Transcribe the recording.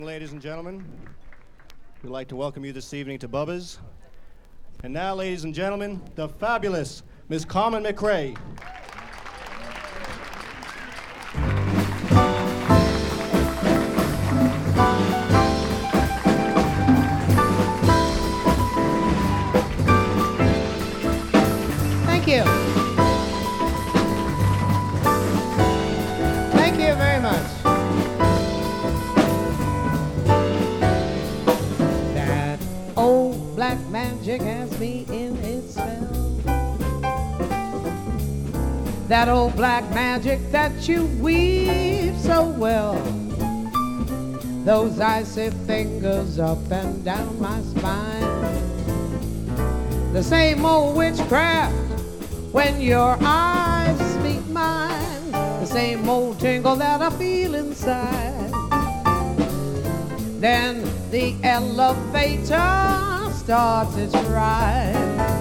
Ladies and gentlemen, we'd like to welcome you this evening to Bubba's. And now, ladies and gentlemen, the fabulous Miss Carmen McRae. Thank you. Thank you very much. That old black magic has me in its spell. That old black magic that you weave so well. Those icy fingers up and down my spine. The same old witchcraft when your eyes meet mine. The same old tingle that I feel inside. Then the elevator starts its ride.